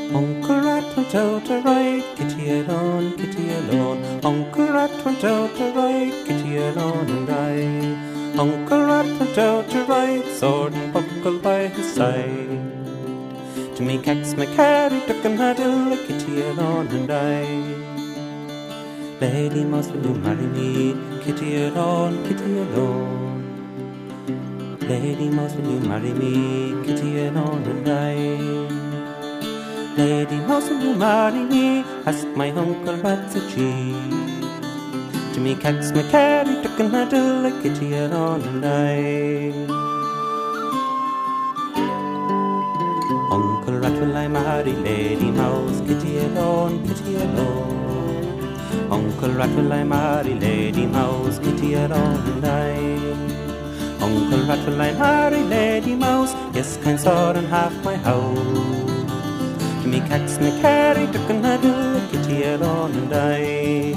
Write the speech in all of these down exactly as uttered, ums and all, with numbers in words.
Uncle Rat went out to ride, Kitty alone, Kitty alone. Uncle Rat went out to ride, Kitty alone and I. Uncle Rat went out to ride, sword and buckle by his side. To me cax me carry, duck and huddle, Kitty alone and I. Lady Mouse, will you marry me? Kitty alone, Kitty alone. Lady Mouse, will you marry me? Kitty alone and I. Lady Mouse, will you marry me? Asked my Uncle Rat, said she. To me cax me carry, duck and huddle, like Kitty alone and I. Uncle Rat, will I marry Lady Mouse? Kitty alone, Kitty alone. Uncle Rat, will I marry Lady Mouse? Kitty alone and I. Uncle Rat, will I marry Lady Mouse? Yes, kind sword and half my house. To me cax me carry, duck and huddle, Kitty alone and I.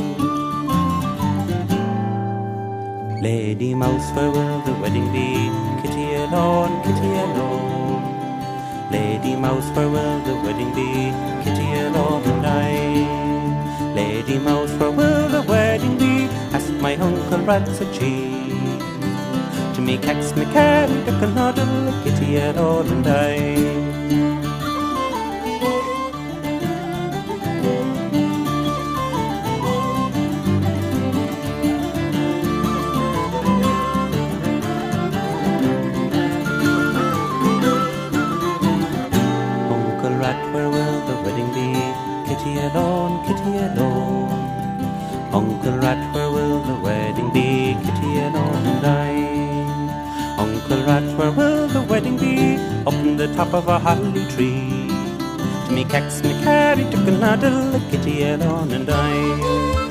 Lady Mouse, where will the wedding be? Kitty alone, Kitty alone. Lady Mouse, where will the wedding be? Kitty alone and I. Lady Mouse, where will the wedding be? Asked my Uncle Rat, said she. To me cax me carry, duck and huddle, Kitty alone and I. Where will the wedding be? Kitty alone, Kitty alone. Uncle Rat, where will the wedding be? Kitty alone and I. Uncle Rat, where will the wedding be? Up in the top of a holly tree. To me cax me carry, duck and huddle, Kitty alone and I.